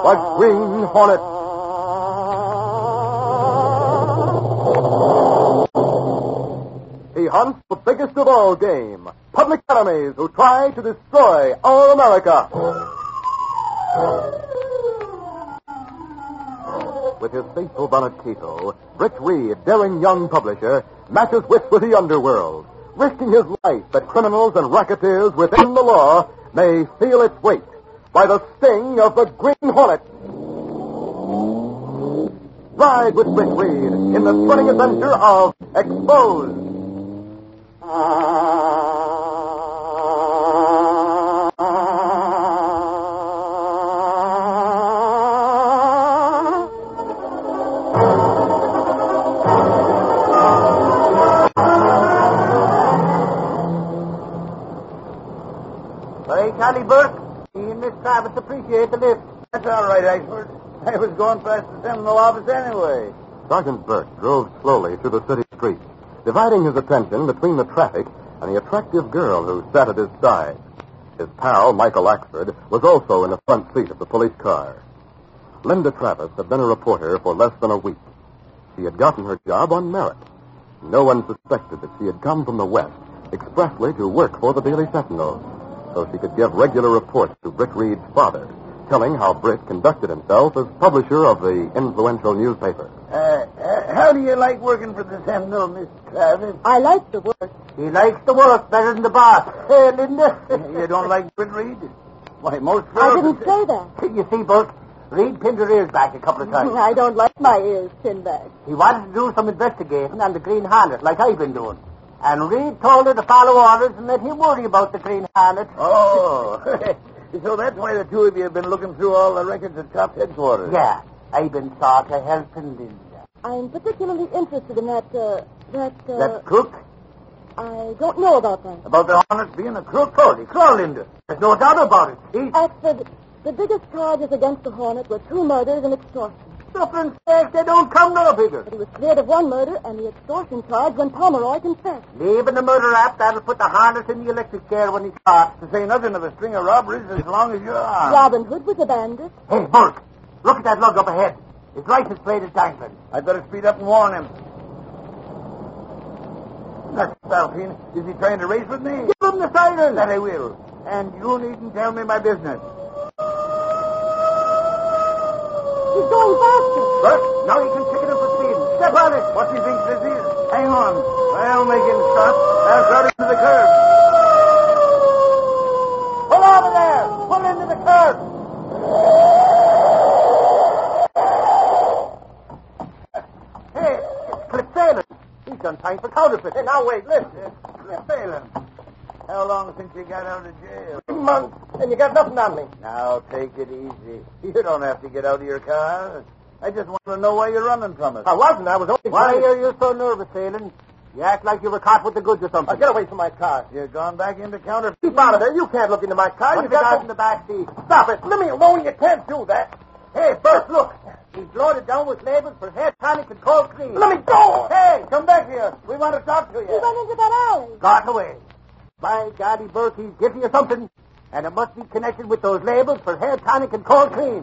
The Green Hornet. He hunts the biggest of all game, public enemies who try to destroy our America. With his faithful bonnet Cato, Britt Reed, daring young publisher, matches wits with the underworld, risking his life that criminals and racketeers within the law may feel its weight by the sting of the Green Hornet. Ride with Britt Reed in the thrilling adventure of Exposed. Charlie Burke, he and Miss Travis appreciate the lift. That's all right, Ashford. I was going past the Seminole office anyway. Sergeant Burke drove slowly through the city streets, dividing his attention between the traffic and the attractive girl who sat at his side. His pal, Michael Axford, was also in the front seat of the police car. Linda Travis had been a reporter for less than a week. She had gotten her job on merit. No one suspected that she had come from the West expressly to work for the Daily Sentinel, so she could give regular reports to Britt Reed's father, telling how Britt conducted himself as publisher of the influential newspaper. How do you like working for the Seminole, Miss Travis? I like the work. He likes the work better than the boss. Hey, Linda. You don't like Britt Reed? Why, most I girls... didn't say that. You see, Burke, Reed pinned her ears back a couple of times. I don't like my ears pinned back. He wanted to do some investigating on the Green Hornet, like I've been doing. And Reed told her to follow orders and let him worry about the Green Hornet. Oh, so that's why the two of you have been looking through all the records at Top Headquarters. Yeah, I've been sort of helping Linda. I'm particularly interested in that That crook? I don't know about that. About the Hornet being a crook? Holy crow, Linda. There's no doubt about it. Axford, the biggest charges against the Hornet were 2 murders and extortion. Suffering sake, they don't come no bigger. But he was cleared of 1 murder and the extortion charge when Pomeroy confessed. Leaving the murder rap, that'll put the Hornet in the electric chair when he starts. To say nothing of a string of robberies as long as you're armed. Robin Hood was a bandit. Hey, Burke, look at that lug up ahead. His license plate is dangling. I'd better speed up and warn him. That's Spalpeen. Is he trying to race with me? Give him the siren. That I will. And you needn't tell me my business. He's going faster. Burke, now you can ticket him for speeding. Step on it. What do you think this is? Hang on. I'll make him stop. I'll crowd him to the curb. Pull over there. Pull into the curb. Hey, it's Cliff Phelan. He's done time for counterfeit. Hey, now wait, listen. Cliff Phelan. How long since you got out of jail? 3 months, and you got nothing on me. Now, take it easy. You don't have to get out of your car. I just want to know why you're running from us. I wasn't. I was only... Why are you so nervous, Phelan? You act like you were caught with the goods or something. Get away from my car. You're gone back into counterfeit. Keep out of there. You can't look into my car. What You have you got got in the back seat. Stop it. Let me alone. You can't do that. Hey, Bert, look. He's loaded down with labels for hair tonic and cold cream. Let me go. Hey, come back here. We want to talk to you. He went into that alley. Got away. By Goddy Burke, he's guilty of something, and it must be connected with those labels for hair tonic and cold cream.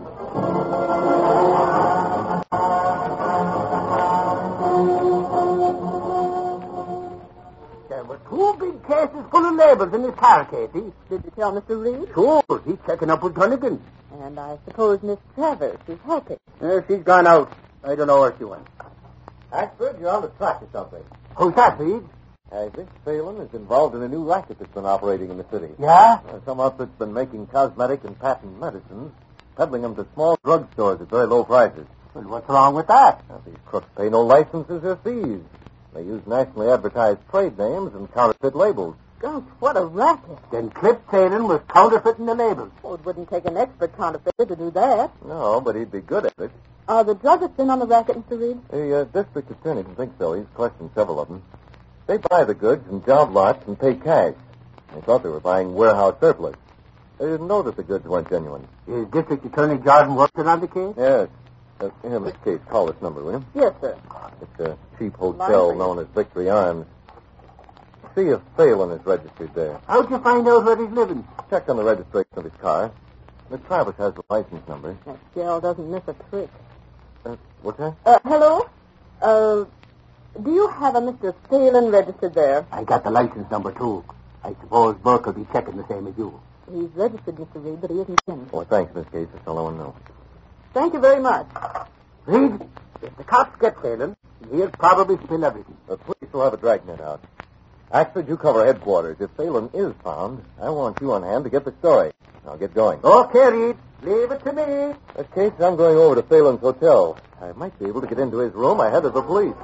There were 2 big cases full of labels in his car, Casey. Did you tell Mr. Reed? Sure, he's checking up with Gunnigan. And I suppose Miss Travers is helping. She's gone out. I don't know where she went. Ashford, you're on the track of something. Who's that, Reed? I think Phelan is involved in a new racket that's been operating in the city. Yeah? Some outfit's been making cosmetic and patent medicines, peddling them to small drugstores at very low prices. Well, what's wrong with that? Now, these crooks pay no licenses or fees. They use nationally advertised trade names and counterfeit labels. Gosh, what a racket. Then Cliff Phelan was counterfeiting the labels. Oh, it wouldn't take an expert counterfeiter to do that. No, but he'd be good at it. Are the druggists in on the racket, Mr. Reed? The district attorney doesn't think so. He's questioned several of them. They buy the goods in job lots and pay cash. They thought they were buying warehouse surplus. They didn't know that the goods weren't genuine. Is District Attorney Jordan working on the case? Yes. Here, Miss Case, call this number, will you? Yes, sir. It's a cheap hotel known as Victory Arms. See if Phelan is registered there. How'd you find out where he's living? Checked on the registration of his car. Miss Travis has the license number. That gal doesn't miss a trick. What's that? Hello? Do you have a Mr. Phelan registered there? I got the license number, too. I suppose Burke will be checking the same as you. He's registered, Mr. Reed, but he isn't in. Oh, thanks, Miss Gates. That's all I want to know. Thank you very much. Reed, if the cops get Phelan, he'll probably spill everything. The police will have a dragnet out. Axford, you cover headquarters. If Phelan is found, I want you on hand to get the story. I'll get going. Okay, Reed. Leave it to me. In that case, I'm going over to Phelan's hotel. I might be able to get into his room ahead of the police.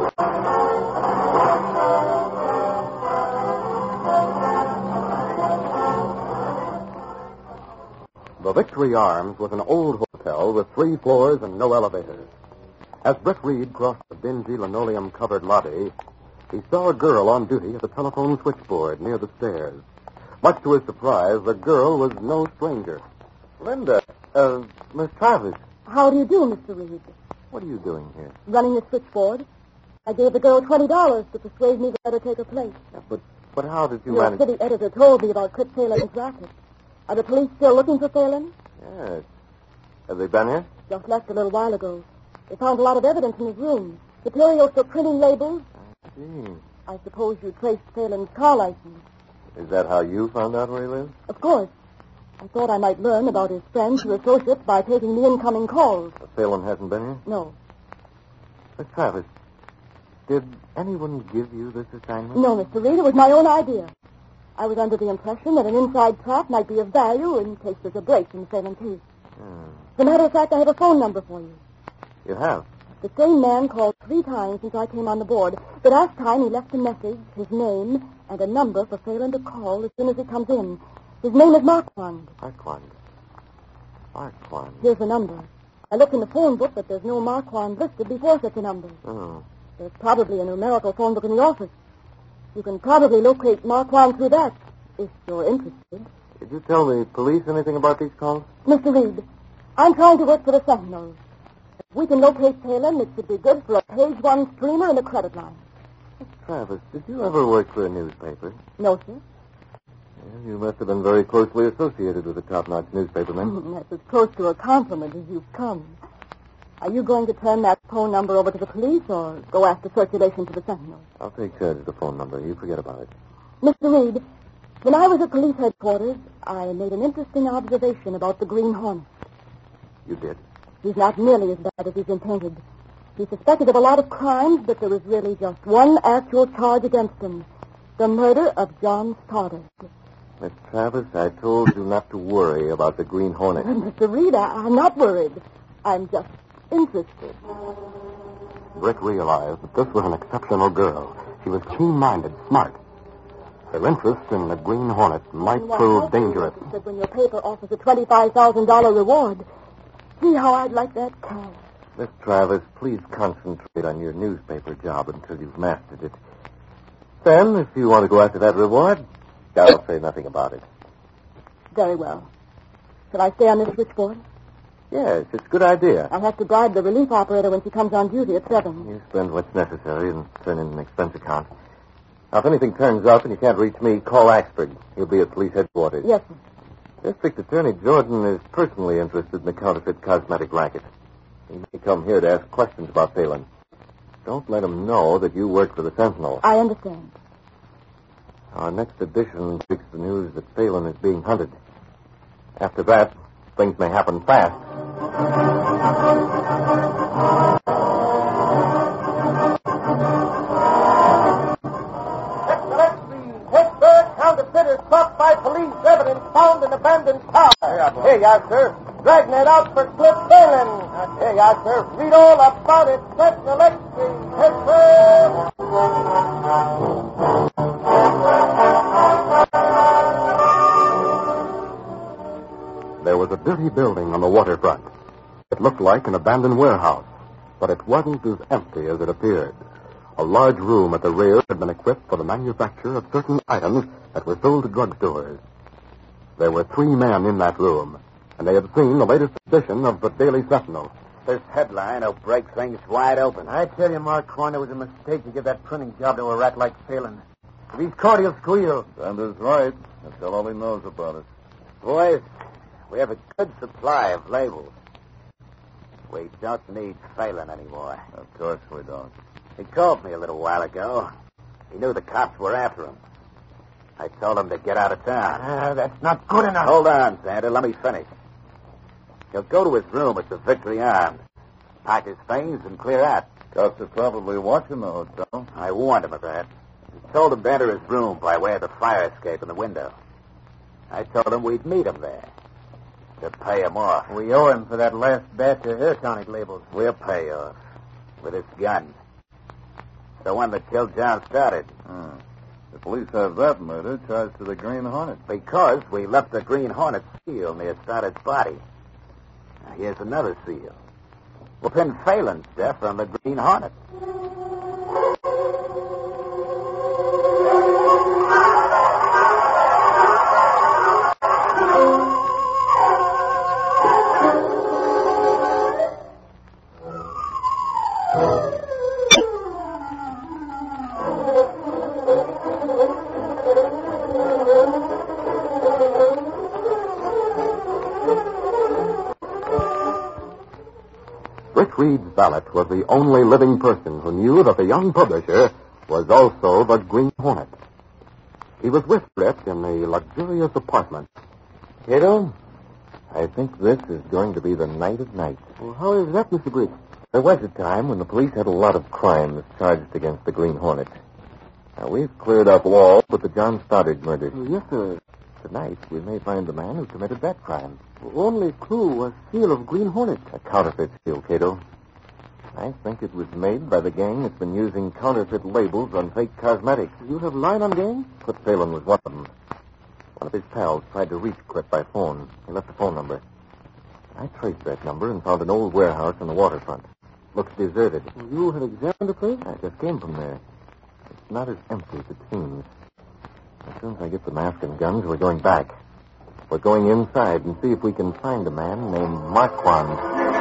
The Victory Arms was an old hotel with 3 floors and no elevators. As Britt Reed crossed the dingy linoleum-covered lobby, he saw a girl on duty at the telephone switchboard near the stairs. Much to his surprise, the girl was no stranger. Linda, Miss Travis. How do you do, Mr. Reed? What are you doing here? Running the switchboard. I gave the girl $20 to persuade me to let her take her place. Yeah, but how did you Your manage... city editor told me about Kurt Phelan's racket. Are the police still looking for Phelan? Yes. Have they been here? Just left a little while ago. They found a lot of evidence in his room. Materials for printing labels. I see. I suppose you traced Phelan's car license. Is that how you found out where he lives? Of course. I thought I might learn about his friends or associates by taking the incoming calls. But Phelan hasn't been here? No. Miss Travis, did anyone give you this assignment? No, Mr. Reed, it was my own idea. I was under the impression that an inside trap might be of value in case there's a break in the Phelan case. As a matter of fact, I have a phone number for you. You have? The same man called 3 times since I came on the board. The last time he left a message, his name, and a number for Phelan to call as soon as he comes in. His name is Marquand. Marquand. Here's the number. I looked in the phone book, but there's no Marquand listed before such a number. Oh. There's probably a numerical phone book in the office. You can probably locate Marquand through that, if you're interested. Did you tell the police anything about these calls? Mr. Reed, I'm trying to work for the Sentinel. If we can locate Phelan, it should be good for a page 1 streamer and a credit line. Miss Travis, did you ever work for a newspaper? No, sir. Yeah, you must have been very closely associated with the top-notch newspapermen. That's as close to a compliment as you've come. Are you going to turn that phone number over to the police or go after circulation to the Sentinel? I'll take charge of the phone number. You forget about it. Mr. Reed, when I was at police headquarters, I made an interesting observation about the Green Hornet. You did? He's not nearly as bad as he's intended. He's suspected of a lot of crimes, but there is really just one actual charge against him. The murder of John Stoddard. Miss Travis, I told you not to worry about the Green Hornet. Mr. Reed, I'm not worried. I'm just interested. Britt realized that this was an exceptional girl. She was keen-minded, smart. Her interest in the Green Hornet might prove dangerous. That when your paper offers a $25,000 reward, see how I'd like that cash. Miss Travis, please concentrate on your newspaper job until you've mastered it. Then, if you want to go after that reward, I'll say nothing about it. Very well. Shall I stay on this switchboard? Yes, it's a good idea. I'll have to bribe the relief operator when she comes on duty at 7. You spend what's necessary and turn in an expense account. Now, if anything turns up and you can't reach me, call Axford. He'll be at police headquarters. Yes, sir. District Attorney Jordan is personally interested in the counterfeit cosmetic racket. He may come here to ask questions about Phelan. Don't let him know that you work for the Sentinel. I understand. Our next edition breaks the news that Phelan is being hunted. After that, things may happen fast. Pittsburgh counterfeiters caught by police. Evidence found in abandoned car. Here you are, sir. Dragnet out for Cliff Phelan. Here you are, sir. Read all about it. Sentinel Extra, Pittsburgh. There was a dirty building on the waterfront. It looked like an abandoned warehouse, but it wasn't as empty as it appeared. A large room at the rear had been equipped for the manufacture of certain items that were sold to drugstores. There were 3 men in that room, and they had seen the latest edition of the Daily Sentinel. This headline will break things wide open. I tell you, Marquand, it was a mistake to give that printing job to a rat like Phelan. If he's caught, he'll squeal. Sanders right. That's all he knows about it. Boys, We have a good supply of labels. We don't need Phelan anymore. Of course we don't. He called me a little while ago. He knew the cops were after him. I told him to get out of town. That's not good enough. Hold on, Santa. Let me finish. He'll go to his room at the Victory Arms, pack his things, and clear out. Cops are probably watching the hotel. I warned him of that. I told him to enter his room by way of the fire escape in the window. I told him we'd meet him there to pay him off. We owe him for that last batch of hair tonic labels. We'll pay off with his gun. The one that killed John Stoddard. The police have that murder charged to the Green Hornet. Because we left the Green Hornet seal near Stoddard's body. Now, here's another seal. We'll pin Phelan's death on the Green Hornet. Britt Reed's valet was the only living person who knew that the young publisher was also the Green Hornet. He was with Britt in the luxurious apartment. Kiddo, I think this is going to be the night of nights. Well, how is that, Mr. Britt? There was a time when the police had a lot of crimes charged against the Green Hornet. Now, we've cleared up all but the John Stoddard murder. Yes, sir. Tonight, we may find the man who committed that crime. Only clue was seal of Green Hornet. A counterfeit seal, Cato. I think it was made by the gang that's been using counterfeit labels on fake cosmetics. You have line on gang? Clip Phelan was one of them. One of his pals tried to reach Clip by phone. He left a phone number. I traced that number and found an old warehouse on the waterfront. Looks deserted. You have examined the place? I just came from there. It's not as empty as it seems. As soon as I get the mask and guns, we're going back. We're going inside and see if we can find a man named Marquand.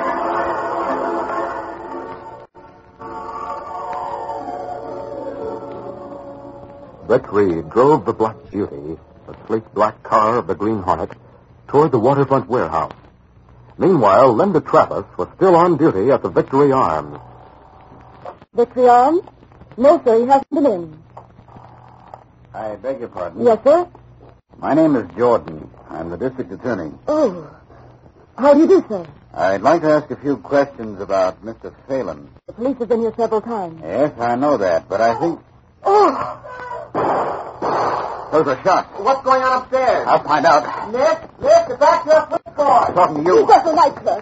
Britt Reed drove the Black Beauty, the sleek black car of the Green Hornet, toward the waterfront warehouse. Meanwhile, Linda Travis was still on duty at the Victory Arms. Victory Arms? No, sir, he hasn't been in. I beg your pardon? Yes, sir? My name is Jordan. I'm the district attorney. Oh. How do you do, sir? I'd like to ask a few questions about Mr. Phelan. The police have been here several times. Yes, I know that, but I think... Oh! Those are shots. What's going on upstairs? I'll find out. Nick, get back to your switchboard. I'm talking to you. He's got the light, sir.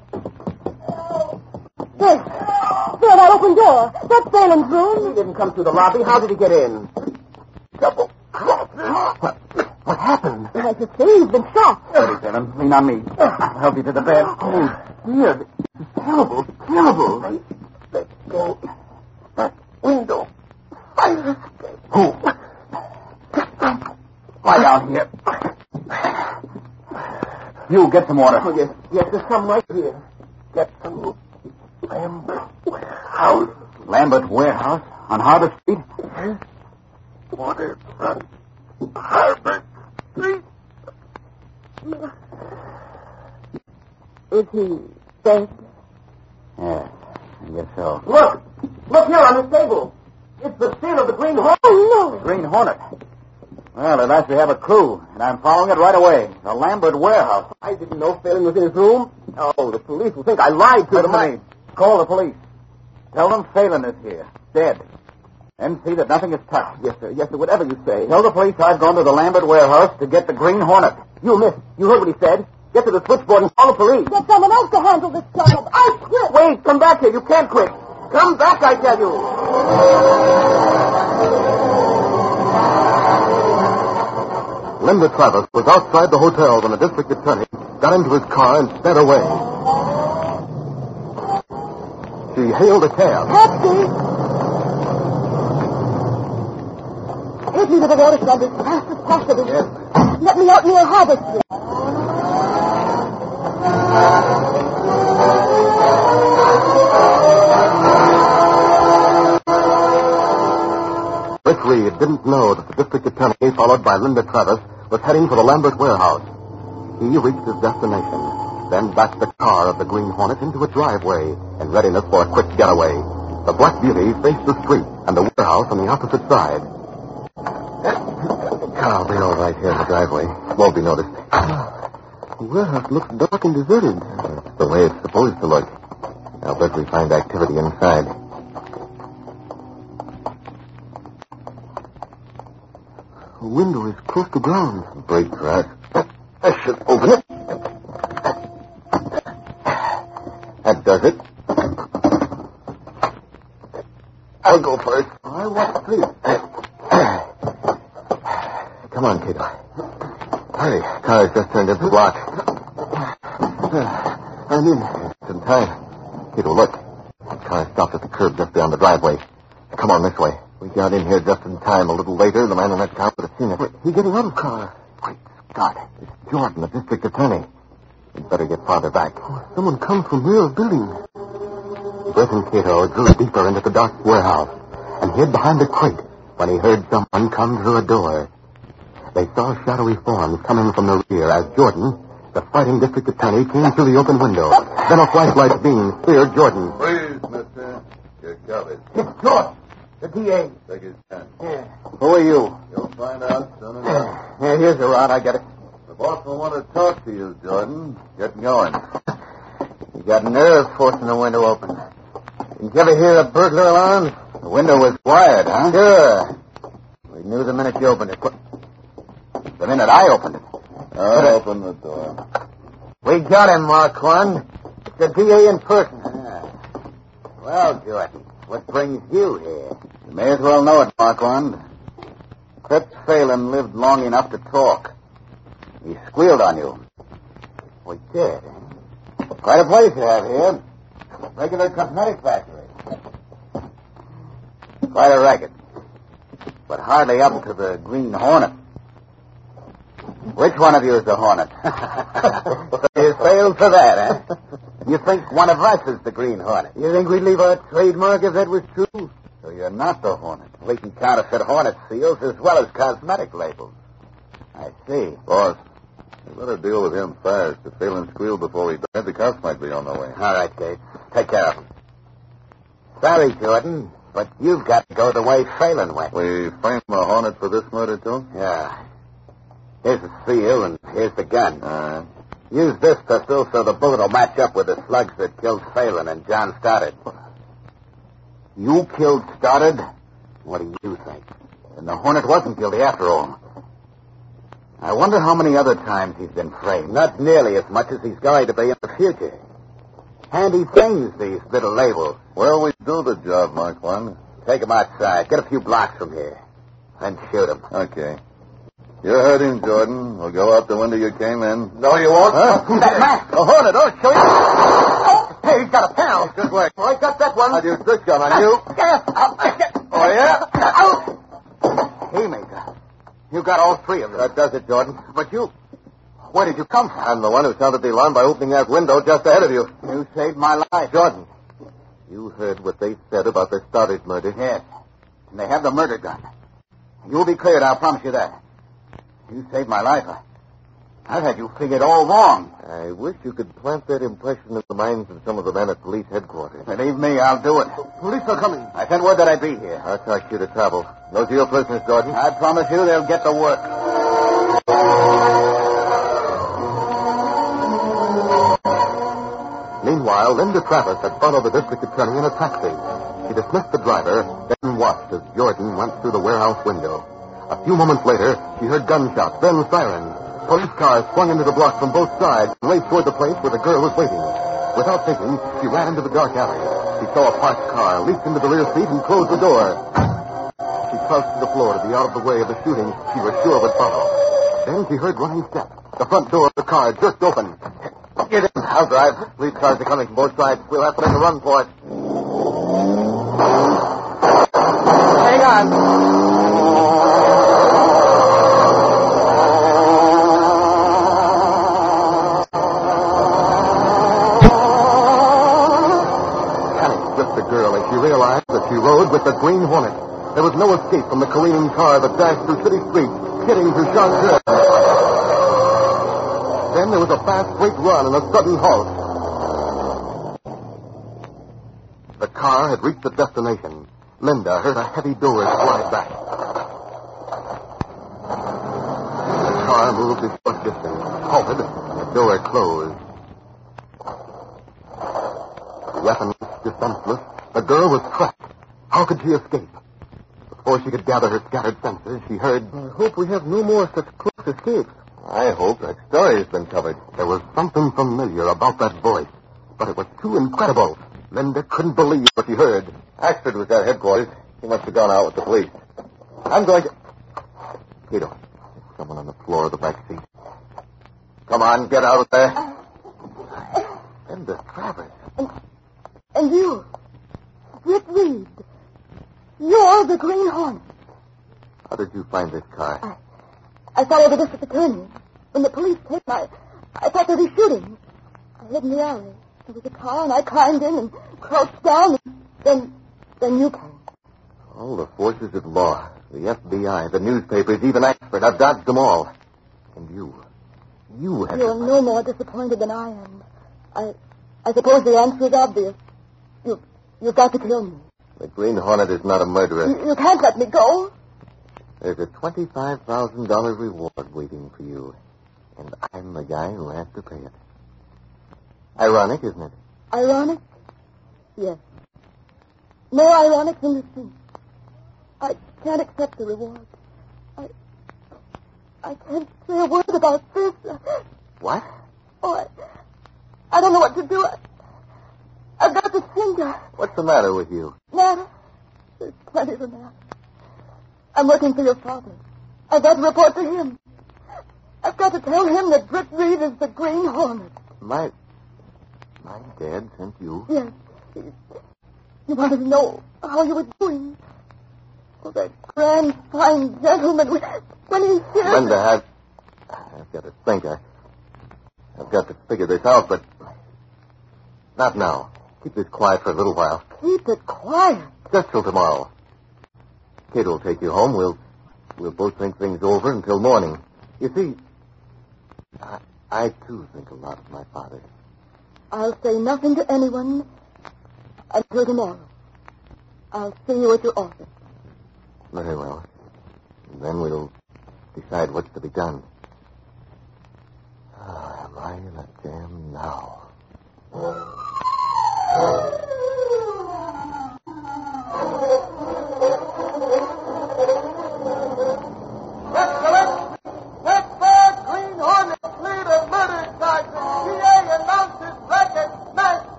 There, that open door. That's Phelan's room. He didn't come through the lobby. How did he get in? Double crosses. What happened? I just say he's been shot. Steady, Phelan. Lean on me. I'll help you to the bed. Oh, dear. This is terrible. Terrible. Let's go. That window. Fire escape. Who? Lie down here. You get some water. Oh, yes, there's some right here. Get some Lambert Warehouse. Lambert Warehouse on Harbor Street? Yes. Waterfront Harbor Street. Is he dead? Yes, I guess so. Look here on this table. It's the seal of the Green Hornet. Oh, no. Green Hornet. Well, at last we have a clue, and I'm following it right away. The Lambert Warehouse. I didn't know Phelan was in his room. Oh, the police will think I lied to them. Call the police. Tell them Phelan is here, dead. And see that nothing is touched. Yes, sir. Yes, sir. Whatever you say. Tell the police I've gone to the Lambert Warehouse to get the Green Hornet. You missed. You heard what he said. Get to the switchboard and call the police. Get someone else to handle this job. I quit. Wait, come back here. You can't quit. Come back, I tell you. Linda Travis was outside the hotel when the district attorney got into his car and sped away. She hailed a cab. Taxi. Take me to the waterfront as fast as possible. Yes. Let me out near Harbor Street. Britt Reed didn't know that the district attorney, followed by Linda Travis, was heading for the Lambert Warehouse. He reached his destination, then backed the car of the Green Hornet into a driveway in readiness for a quick getaway. The Black Beauty faced the street and the warehouse on the opposite side. Car will be all right here in the driveway. Won't be noticed. The warehouse looks dark and deserted. That's the way it's supposed to look. I'll bet we find activity inside. The window is close to ground. Break glass. I should open it. That does it. I'll go first. I want to sleep. Come on, Cato. Hurry. Car's just turned into the block. I'm in. Just in time. Cato, look. The car stopped at the curb just beyond the driveway. Come on this way. We got in here just in time. A little later, the man in that car would have seen us. He's getting out of the car. Great Scott. It's Jordan, the district attorney. We'd better get farther back. Oh, someone comes from near a building. Brett and Cato drew deeper into the dark warehouse and hid behind a crate when he heard someone come through a door. They saw shadowy forms coming from the rear as Jordan, the fighting district attorney, came through the open window. Then a flashlight beam speared Jordan. Please, mister. You're covered. It's George, the DA. Take his pen. Yeah. Who are you? You'll find out soon enough. Yeah, here's the rod. I get it. The boss will want to talk to you, Jordan. Get going. You got nerve forcing the window open. Did you ever hear of burglar alarms? The window was wired, huh? Sure. We knew the minute you opened it. The minute I opened it. I'll open the door. We got him, Marquand. It's the DA in person. Well, Jordan, what brings you here? You may as well know it, Marquand. Fritz Phelan lived long enough to talk. He squealed on you. We did, eh? Quite a place you have here. Regular cosmetic factory. Quite a racket. But hardly up to the Green Hornet. Which one of you is the Hornet? You failed for that, eh? You think one of us is the Green Hornet? You think we'd leave our trademark if that was true? So you're not the Hornet. We can counterfeit Hornet seals as well as cosmetic labels. I see. Boss, you better deal with him fast. If Phelan squealed before we died, the cops might be on their way. All right, Gates. Take care of him. Sorry, Jordan, but you've got to go the way Phelan went. We framed the Hornet for this murder, too? Yeah. Here's the seal, and here's the gun. All right. Use this pistol so the bullet will match up with the slugs that killed Phelan and John Stoddard. You killed Stoddard? What do you think? And the Hornet wasn't guilty after all. I wonder how many other times he's been framed. Not nearly as much as he's going to be in the future. Handy things, these little labels. Well, we do the job, Marquand. Take him outside. Get a few blocks from here. Then shoot him. Okay. You heard him, Jordan. We'll go out the window you came in. No, you won't. Huh? That mask, the Hornet, I'll show you. Oh, hey, he's got a pal. Good work. I got that one. I'll use this gun on you. Oh, yeah? Haymaker. You got all three of them. That does it, Jordan. But you... Where did you come from? I'm the one who sounded the alarm by opening that window just ahead of you. You saved my life. Jordan, you heard what they said about the Stoddard murder. Yes. And they have the murder gun. You'll be cleared, I'll promise you that. You saved my life. I've had you figured all wrong. I wish you could plant that impression in the minds of some of the men at police headquarters. Believe me, I'll do it. Police are coming. I sent word that I'd be here. I'll trust you to travel. Those are your prisoners, Jordan. I promise you they'll get to work. Meanwhile, Linda Travis had followed the district attorney in a taxi. She dismissed the driver, then watched as Jordan went through the warehouse window. A few moments later, she heard gunshots, then sirens. Police cars swung into the block from both sides and raced toward the place where the girl was waiting. Without thinking, she ran into the dark alley. She saw a parked car, leaped into the rear seat, and closed the door. She crouched to the floor to be out of the way of the shooting she was sure would follow. Then she heard running steps. The front door of the car jerked open. Get in. I'll drive. Police cars are coming from both sides. We'll have to make a run for it. Hang on. Panic gripped the girl as she realized that she rode with the Green Hornet. There was no escape from the careening car that dashed through city streets, skidding through Charlotte. Then Then there was a fast, straight run and a sudden halt. The car had reached its destination. Linda heard a heavy door slide back. The car moved a short distance, halted, and the door closed. Weaponless, defenseless, the girl was trapped. How could she escape? Before she could gather her scattered senses, she heard... I hope we have no more such close escapes. I hope that story has been covered. There was something familiar about that voice, but it was too incredible. Linda couldn't believe what she heard. Axford was at headquarters. He must have gone out with the police. I'm going to... Cato, there's someone on the floor of the back seat. Come on, get out of there. Linda Travers. And you, Britt Reed, you're the Green Hornet. How did you find this car? I followed the district attorney. When the police came, I thought they'd be shooting. I hid in the alley. There was a car, and I climbed in and crouched down, and then you came. All the forces of law, the FBI, the newspapers, even Axford, I've dodged them all. And you had... You're no more disappointed than I am. I suppose the answer is obvious. You've got to kill me. The Green Hornet is not a murderer. You can't let me go. There's a $25,000 reward waiting for you, and I'm the guy who has to pay it. Ironic, isn't it? Ironic? Yes. More ironic than you think. I can't accept the reward. I can't say a word about this. What? Oh, I don't know what to do. I've got to think. What's the matter with you? Matter? There's plenty of matter. I'm working for your father. I've got to report to him. I've got to tell him that Britt Reed is the Green Hornet. My dad sent you? Yes. He wanted to know how you were doing. Oh, that grand, fine gentleman, when he's here... Linda, I've got to think. I've got to figure this out, but not now. Keep this quiet for a little while. Keep it quiet? Just till tomorrow. Kate will take you home. We'll both think things over until morning. You see, I too think a lot of my father. I'll say nothing to anyone until tomorrow. I'll see you at your office. Very well. And then we'll decide what's to be done. Am I in a jam now?